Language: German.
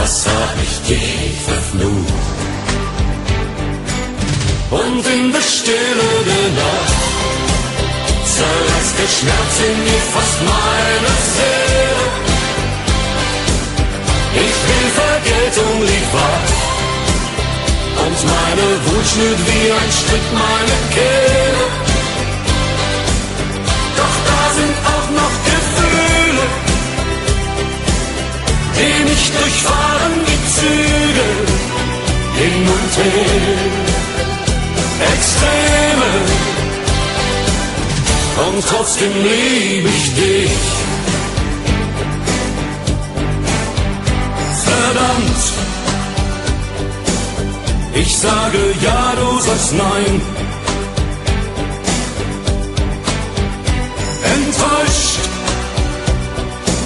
was hab ich dich verflucht. Und in der Stille der Nacht zerreißt der Schmerz in mir fast meine Seele. Ich will Vergeltung liefern und meine Wut schnürt wie ein Strick meine Kehle. Doch da sind auch noch Gefühle, die mich durchfahren wie Züge, hin und her, Extreme. Und trotzdem lieb ich dich. Verdammt, ich sage ja, du sagst nein. Enttäuscht